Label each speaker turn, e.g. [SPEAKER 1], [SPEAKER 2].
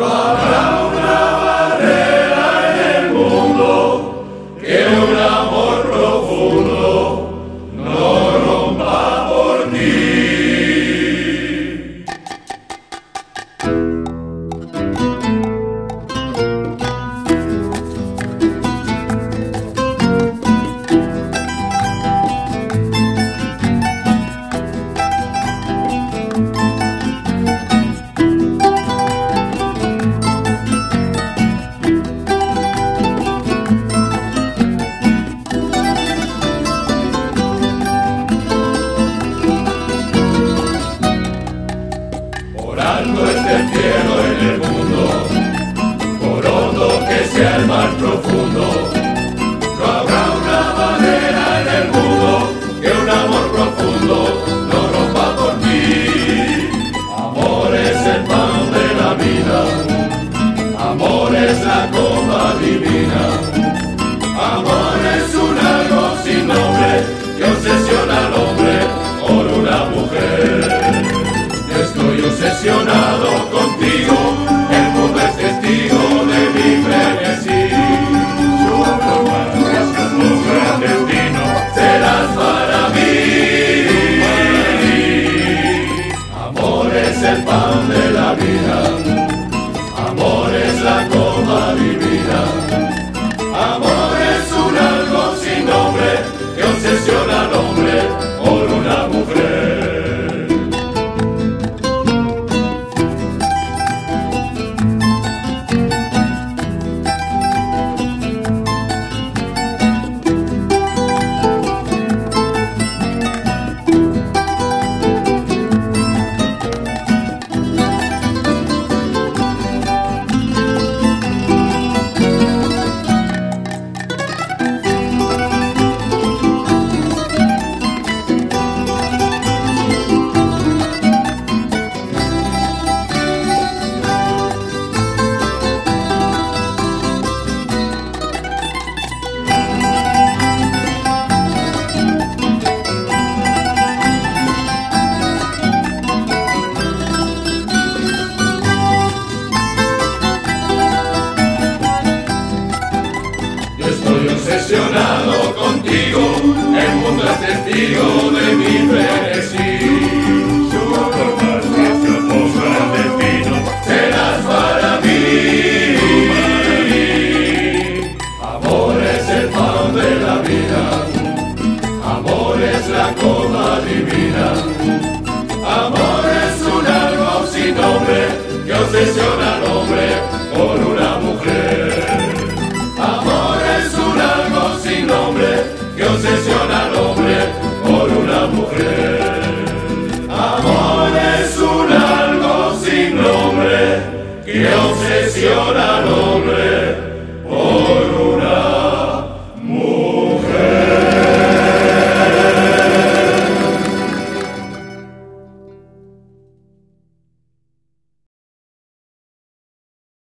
[SPEAKER 1] No habrá una barrera en el mundo que un amor profundo no rompa por ti. Por alto esté el cielo en el mundo, por hondo que sea el mar profundo, no habrá una barrera en el mundo que un amor profundo no rompa por ti. Amor es el pan de la vida, amor es la copa divina, amor es un algo sin nombre que obsesiona al hombre por una mujer. Estoy obsesionado contigo, el mundo es testigo de mi frenesí. Su gran destino serás para mí. Amor es el pan de la vida, amor es la copa divina, amor es un algo sin nombre que obsesiona al hombre por una mujer. Estoy obsesionado contigo, el mundo es testigo de mi frenesí. Su gran destino serás para mí. Amor es el pan de la vida, amor es la copa divina, amor es un algo sin nombre que obsesiona al hombre por una mujer. Que obsesiona al hombre por una mujer. Amor es un algo sin nombre que obsesiona al hombre